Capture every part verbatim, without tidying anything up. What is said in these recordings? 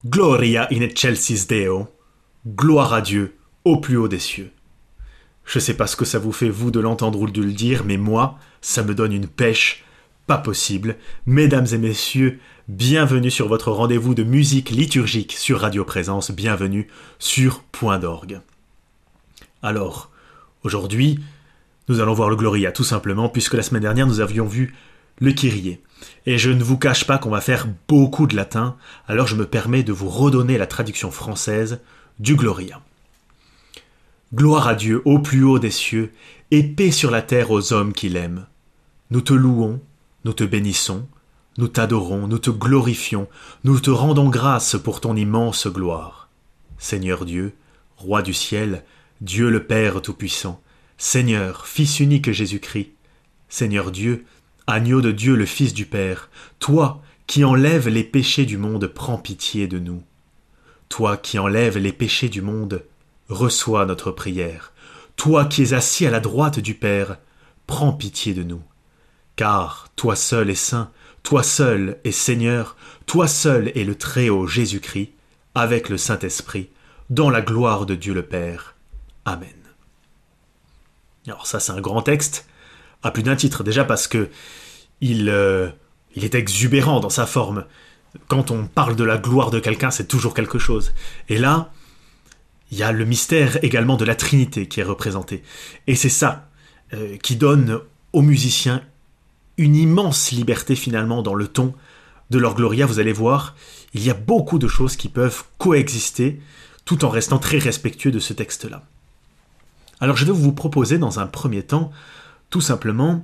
Gloria in excelsis Deo, gloire à Dieu au plus haut des cieux. Je sais pas ce que ça vous fait vous de l'entendre ou de le dire, mais moi, ça me donne une pêche pas possible. Mesdames et messieurs, bienvenue sur votre rendez-vous de musique liturgique sur Radio Présence, bienvenue sur Point d'Orgue. Alors, aujourd'hui, nous allons voir le Gloria tout simplement, puisque la semaine dernière nous avions vu le Kyrie. Et je ne vous cache pas qu'on va faire beaucoup de latin, alors je me permets de vous redonner la traduction française du Gloria. Gloire à Dieu au plus haut des cieux, et paix sur la terre aux hommes qui l'aiment. Nous te louons, nous te bénissons, nous t'adorons, nous te glorifions, nous te rendons grâce pour ton immense gloire. Seigneur Dieu, Roi du ciel, Dieu le Père Tout-Puissant, Seigneur, Fils unique Jésus-Christ, Seigneur Dieu, Agneau de Dieu le Fils du Père, toi qui enlèves les péchés du monde, prends pitié de nous. Toi qui enlèves les péchés du monde, reçois notre prière. Toi qui es assis à la droite du Père, prends pitié de nous. Car toi seul es saint, toi seul es Seigneur, toi seul es le Très-Haut Jésus-Christ, avec le Saint-Esprit, dans la gloire de Dieu le Père. Amen. Alors ça c'est un grand texte, à plus d'un titre, déjà parce que il, euh, il est exubérant dans sa forme. Quand on parle de la gloire de quelqu'un, c'est toujours quelque chose. Et là, il y a le mystère également de la Trinité qui est représenté. Et c'est ça euh, qui donne aux musiciens une immense liberté finalement dans le ton de leur Gloria. Vous allez voir, il y a beaucoup de choses qui peuvent coexister tout en restant très respectueux de ce texte-là. Alors je vais vous proposer dans un premier temps, tout simplement,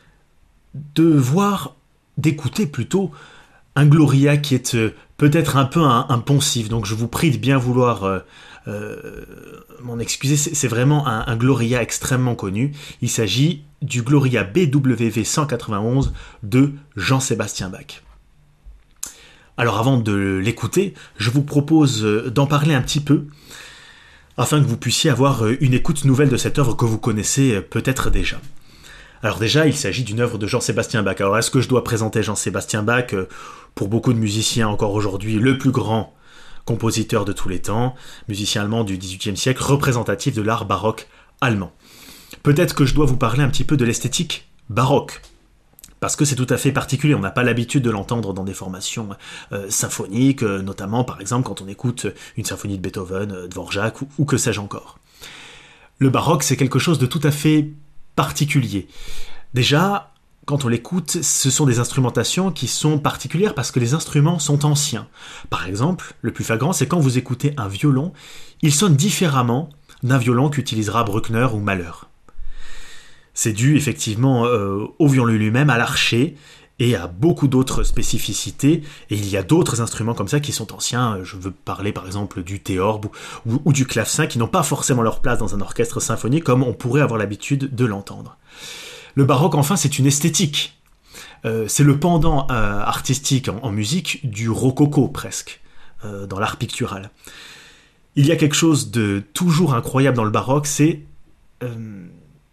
de voir, d'écouter plutôt un Gloria qui est euh, peut-être un peu un, un poncif. Donc je vous prie de bien vouloir euh, euh, m'en excuser, c'est, c'est vraiment un, un Gloria extrêmement connu. Il s'agit du Gloria B W V cent quatre-vingt-onze de Jean-Sébastien Bach. Alors avant de l'écouter, je vous propose d'en parler un petit peu, afin que vous puissiez avoir une écoute nouvelle de cette œuvre que vous connaissez peut-être déjà. Alors déjà, il s'agit d'une œuvre de Jean-Sébastien Bach. Alors est-ce que je dois présenter Jean-Sébastien Bach, pour beaucoup de musiciens encore aujourd'hui, le plus grand compositeur de tous les temps, musicien allemand du dix-huitième siècle, représentatif de l'art baroque allemand. Peut-être que je dois vous parler un petit peu de l'esthétique baroque, parce que c'est tout à fait particulier, on n'a pas l'habitude de l'entendre dans des formations euh, symphoniques, euh, notamment par exemple quand on écoute une symphonie de Beethoven, euh, Dvorak ou, ou que sais-je encore. Le baroque, c'est quelque chose de tout à fait particulier. Déjà, quand on l'écoute, ce sont des instrumentations qui sont particulières parce que les instruments sont anciens. Par exemple, le plus flagrant, c'est quand vous écoutez un violon, il sonne différemment d'un violon qu'utilisera Bruckner ou Mahler. C'est dû effectivement euh, au violon lui-même, à l'archet et à beaucoup d'autres spécificités. Et il y a d'autres instruments comme ça qui sont anciens. Je veux parler par exemple du théorbe ou, ou, ou du clavecin qui n'ont pas forcément leur place dans un orchestre symphonique comme on pourrait avoir l'habitude de l'entendre. Le baroque, enfin, c'est une esthétique. Euh, c'est le pendant euh, artistique en, en musique du rococo presque, euh, dans l'art pictural. Il y a quelque chose de toujours incroyable dans le baroque, c'est euh,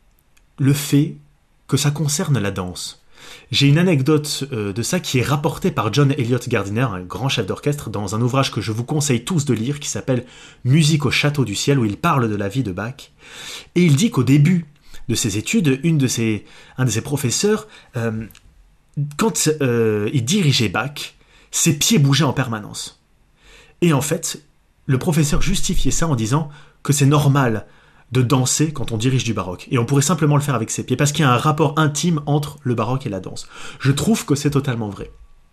le fait que ça concerne la danse. J'ai une anecdote euh, de ça qui est rapportée par John Eliot Gardiner, un grand chef d'orchestre, dans un ouvrage que je vous conseille tous de lire, qui s'appelle « Musique au château du ciel », où il parle de la vie de Bach. Et il dit qu'au début de ses études, une de ses, un de ses professeurs, euh, quand euh, il dirigeait Bach, ses pieds bougeaient en permanence. Et en fait, le professeur justifiait ça en disant que c'est normal de danser quand on dirige du baroque. Et on pourrait simplement le faire avec ses pieds, parce qu'il y a un rapport intime entre le baroque et la danse. Je trouve que c'est totalement vrai.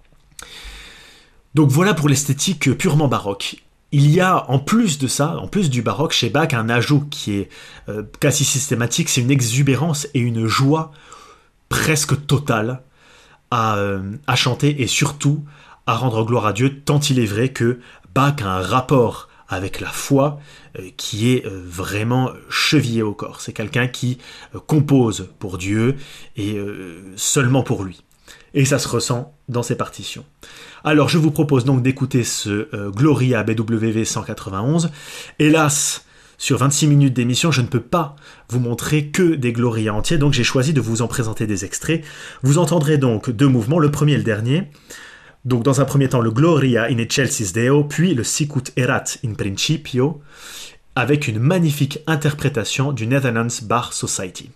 Donc voilà pour l'esthétique purement baroque. Il y a, en plus de ça, en plus du baroque, chez Bach, un ajout qui est euh, quasi systématique, c'est une exubérance et une joie presque totale à, euh, à chanter et surtout à rendre gloire à Dieu, tant il est vrai que Bach a un rapport avec la foi euh, qui est euh, vraiment chevillé au corps. C'est quelqu'un qui euh, compose pour Dieu et euh, seulement pour lui. Et ça se ressent dans ses partitions. Alors je vous propose donc d'écouter ce euh, Gloria B W V cent quatre-vingt-onze. Hélas, sur vingt-six minutes d'émission, je ne peux pas vous montrer que des Gloria entiers, donc j'ai choisi de vous en présenter des extraits. Vous entendrez donc deux mouvements, le premier et le dernier. Donc dans un premier temps le Gloria in excelsis Deo, puis le Sicut erat in principio, avec une magnifique interprétation du Netherlands Bar Society.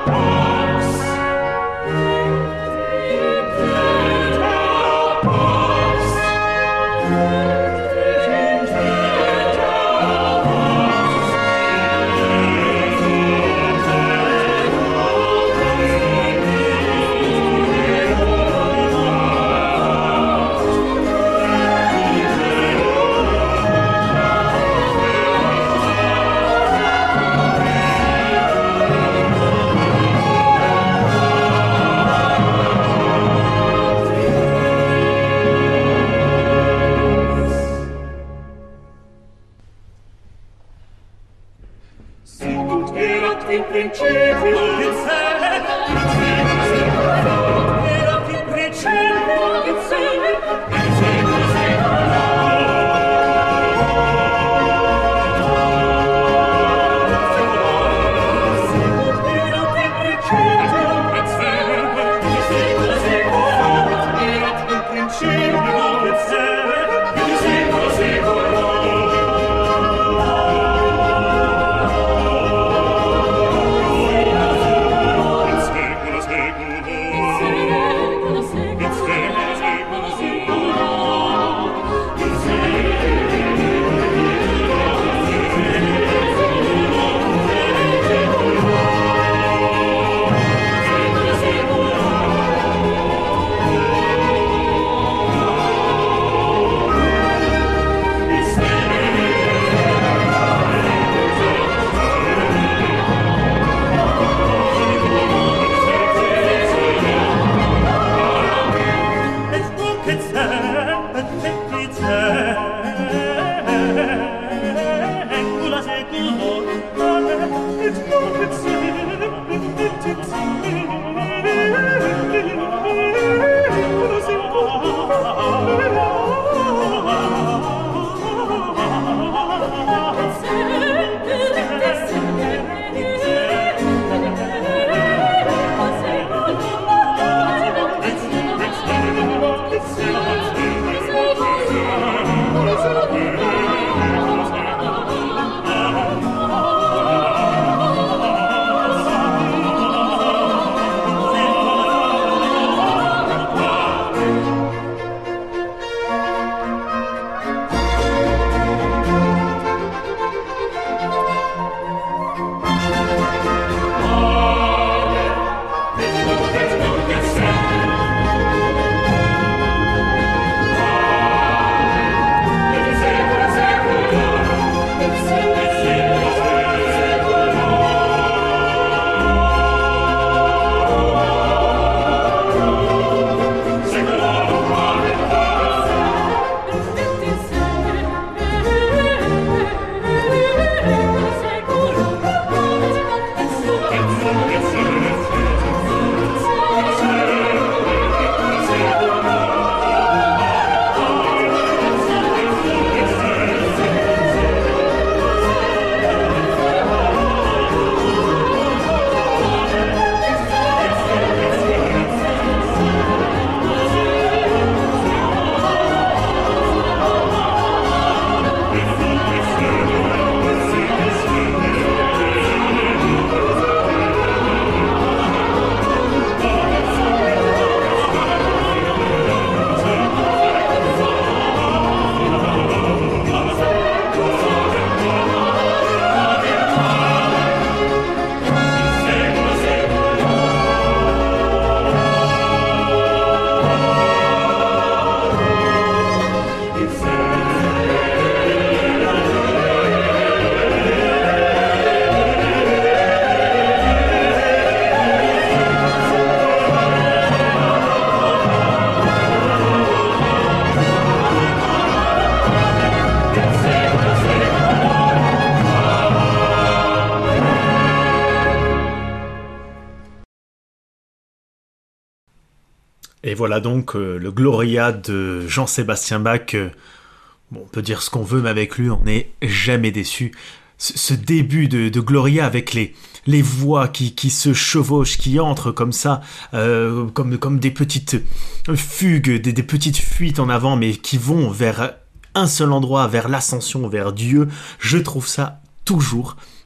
Et voilà donc euh, le Gloria de Jean-Sébastien Bach. Euh, bon, on peut dire ce qu'on veut, mais avec lui, on n'est jamais déçu. Ce, ce début de, de Gloria avec les, les voix qui, qui se chevauchent, qui entrent comme ça, euh, comme, comme des petites fugues, des, des petites fuites en avant, mais qui vont vers un seul endroit, vers l'ascension, vers Dieu. Je trouve ça toujours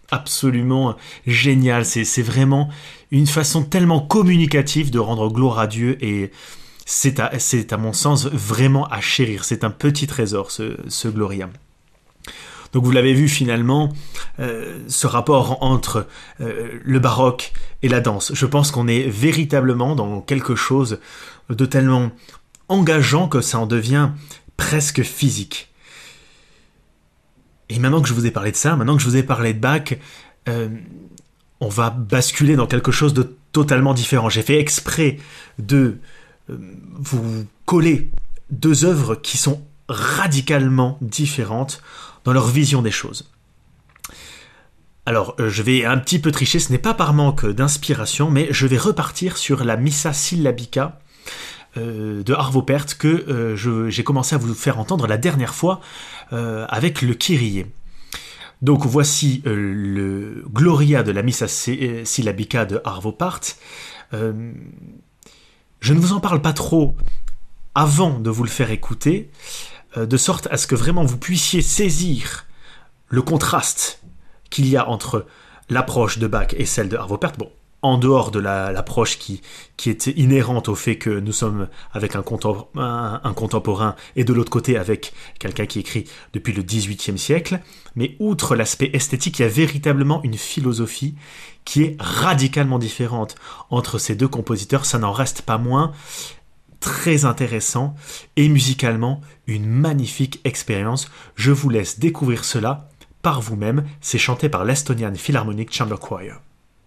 absolument génial. C'est, c'est vraiment une façon tellement communicative de rendre gloire à Dieu et c'est à, c'est à mon sens vraiment à chérir. C'est un petit trésor, ce, ce Gloria. Donc vous l'avez vu finalement, euh, ce rapport entre euh, le baroque et la danse. Je pense qu'on est véritablement dans quelque chose de tellement engageant que ça en devient presque physique. Et maintenant que je vous ai parlé de ça, maintenant que je vous ai parlé de Bach, euh, on va basculer dans quelque chose de totalement différent. J'ai fait exprès de euh, vous coller deux œuvres qui sont radicalement différentes dans leur vision des choses. Alors, euh, je vais un petit peu tricher, ce n'est pas par manque d'inspiration, mais je vais repartir sur la Missa Syllabica euh, de Arvo Pärt que euh, je, j'ai commencé à vous faire entendre la dernière fois euh, avec le Kyrie. Donc voici euh, le Gloria de la Missa Syllabica de Arvo Pärt. Euh, je ne vous en parle pas trop avant de vous le faire écouter, euh, de sorte à ce que vraiment vous puissiez saisir le contraste qu'il y a entre l'approche de Bach et celle de Arvo Pärt. Bon, en dehors de la, l'approche qui, qui est inhérente au fait que nous sommes avec un, contem- un, un contemporain et de l'autre côté avec quelqu'un qui écrit depuis le dix-huitième siècle, mais outre l'aspect esthétique, il y a véritablement une philosophie qui est radicalement différente entre ces deux compositeurs. Ça n'en reste pas moins très intéressant et musicalement une magnifique expérience. Je vous laisse découvrir cela par vous-même. C'est chanté par l'Estonian Philharmonic Chamber Choir.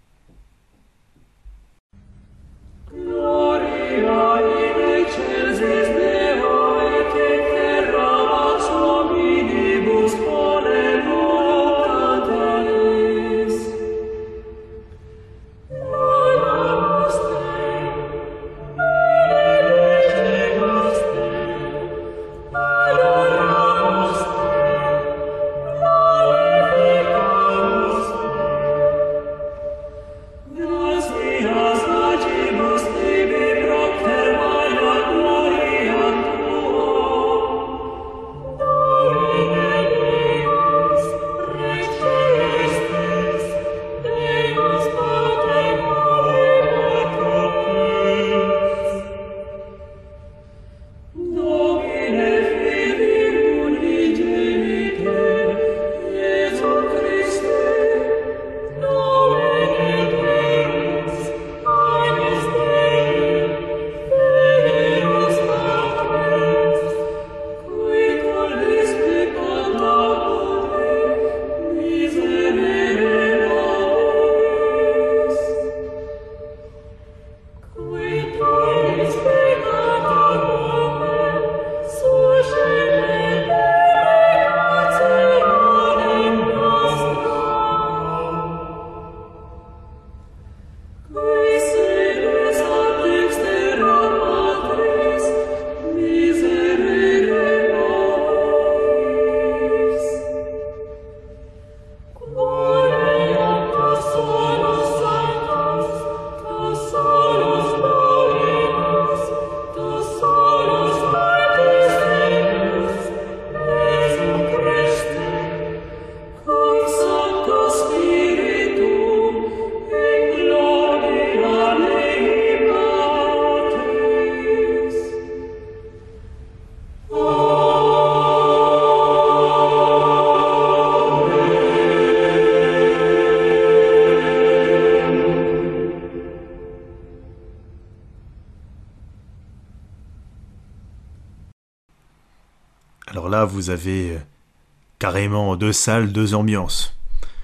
Alors là, vous avez carrément deux salles, deux ambiances.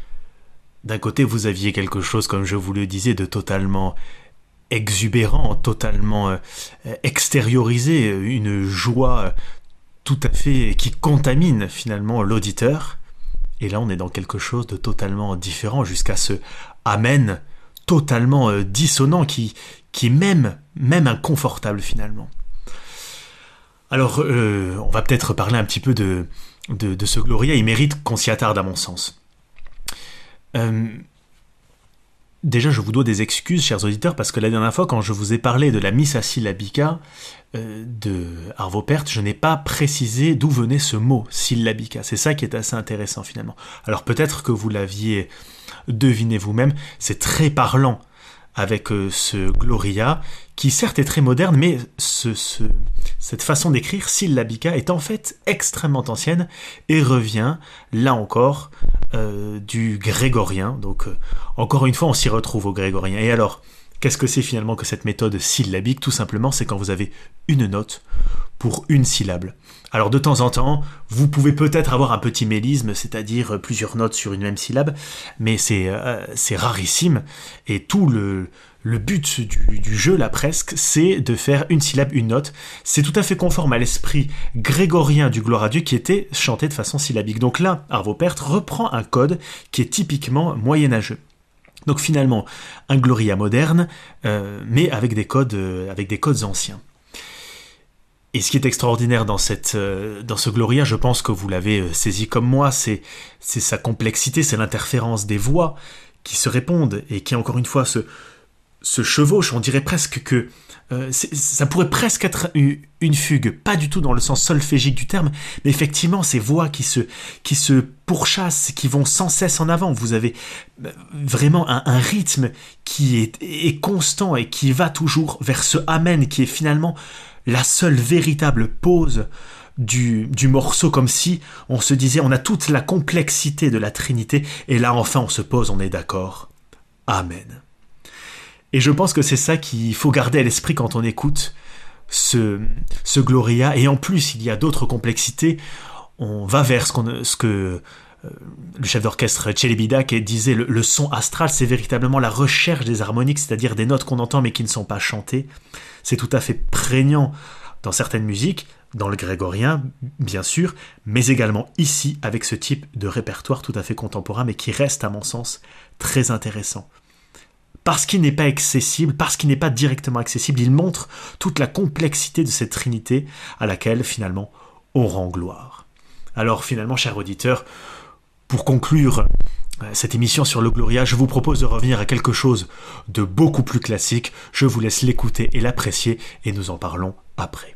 D'un côté, vous aviez quelque chose, comme je vous le disais, de totalement exubérant, totalement euh, extériorisé, une joie tout à fait qui contamine finalement l'auditeur. Et là, on est dans quelque chose de totalement différent, jusqu'à ce amen totalement euh, dissonant, qui, qui est même, même inconfortable finalement. Alors, euh, on va peut-être parler un petit peu de, de, de ce Gloria. Il mérite qu'on s'y attarde, à mon sens. Euh, déjà, je vous dois des excuses, chers auditeurs, parce que la dernière fois, quand je vous ai parlé de la Missa Syllabica euh, de Arvo Pärt, je n'ai pas précisé d'où venait ce mot, syllabica. C'est ça qui est assez intéressant, finalement. Alors peut-être que vous l'aviez deviné vous-même, c'est très parlant avec euh, ce Gloria, qui certes est très moderne, mais ce, ce, cette façon d'écrire, syllabica, est en fait extrêmement ancienne et revient, là encore, euh, du grégorien. Donc, euh, encore une fois, on s'y retrouve au grégorien. Et alors, qu'est-ce que c'est finalement que cette méthode syllabique? Tout simplement, c'est quand vous avez une note pour une syllabe. Alors de temps en temps, vous pouvez peut-être avoir un petit mélisme, c'est-à-dire plusieurs notes sur une même syllabe, mais c'est, euh, c'est rarissime, et tout le, le but du, du jeu, là presque, c'est de faire une syllabe, une note. C'est tout à fait conforme à l'esprit grégorien du Gloire à Dieu qui était chanté de façon syllabique. Donc là, Arvo Pärt reprend un code qui est typiquement moyenâgeux. Donc finalement, un Gloria moderne, euh, mais avec des codes, euh, avec des codes anciens. Et ce qui est extraordinaire dans, cette, euh, dans ce Gloria, je pense que vous l'avez euh, saisi comme moi, c'est, c'est sa complexité, c'est l'interférence des voix qui se répondent et qui, encore une fois, se, se chevauchent. On dirait presque que euh, c'est, ça pourrait presque être une, une fugue, pas du tout dans le sens solfégique du terme, mais effectivement, ces voix qui se, qui se pourchassent, qui vont sans cesse en avant. Vous avez vraiment un, un rythme qui est, est constant et qui va toujours vers ce Amen qui est finalement la seule véritable pause du, du morceau, comme si on se disait on a toute la complexité de la Trinité et là enfin on se pose, on est d'accord. Amen. Et je pense que c'est ça qu'il faut garder à l'esprit quand on écoute ce, ce Gloria, et en plus il y a d'autres complexités. On va vers ce, qu'on, ce que euh, le chef d'orchestre Celibidache disait, le, le son astral, c'est véritablement la recherche des harmoniques, c'est-à-dire des notes qu'on entend mais qui ne sont pas chantées. C'est tout à fait prégnant dans certaines musiques, dans le grégorien, bien sûr, mais également ici, avec ce type de répertoire tout à fait contemporain, mais qui reste, à mon sens, très intéressant. Parce qu'il n'est pas accessible, parce qu'il n'est pas directement accessible, il montre toute la complexité de cette trinité à laquelle, finalement, on rend gloire. Alors, finalement, chers auditeurs, pour conclure cette émission sur le Gloria, je vous propose de revenir à quelque chose de beaucoup plus classique. Je vous laisse l'écouter et l'apprécier, et nous en parlons après.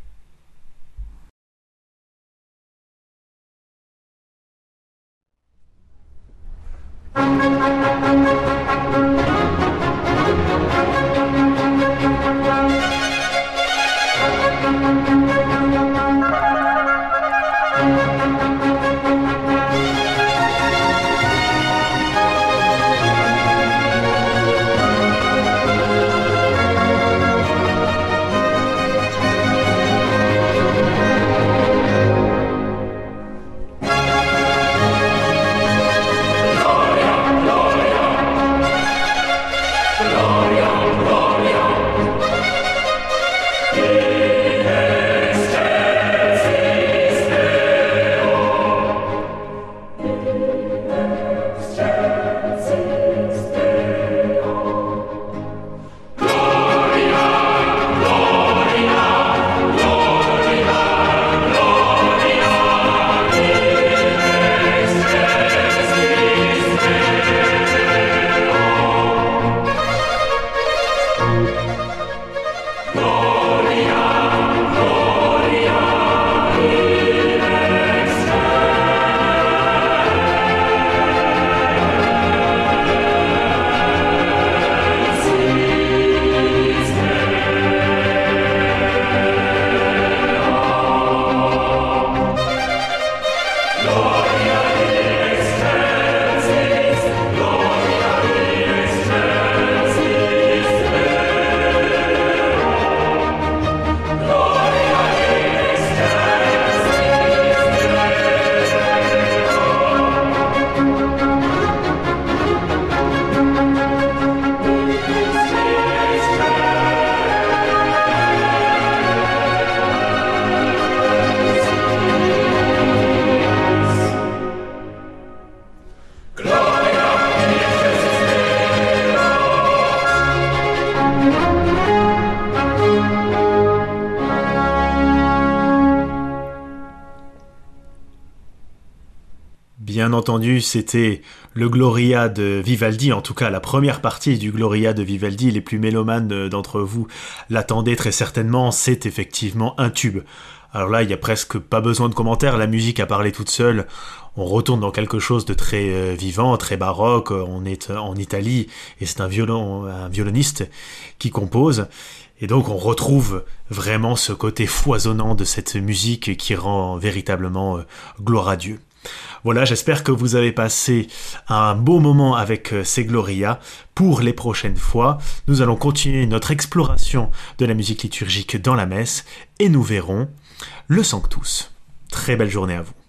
bien entendu, c'était le Gloria de Vivaldi, en tout cas la première partie du Gloria de Vivaldi. Les plus mélomanes d'entre vous l'attendaient très certainement, c'est effectivement un tube. Alors là, il n'y a presque pas besoin de commentaires, la musique a parlé toute seule. On retourne dans quelque chose de très euh, vivant, très baroque. On est en Italie et c'est un, violon, un violoniste qui compose. Et donc on retrouve vraiment ce côté foisonnant de cette musique qui rend véritablement euh, gloire à Dieu. Voilà, j'espère que vous avez passé un beau moment avec ces Gloria. Pour les prochaines fois, nous allons continuer notre exploration de la musique liturgique dans la messe et nous verrons le Sanctus. Très belle journée à vous.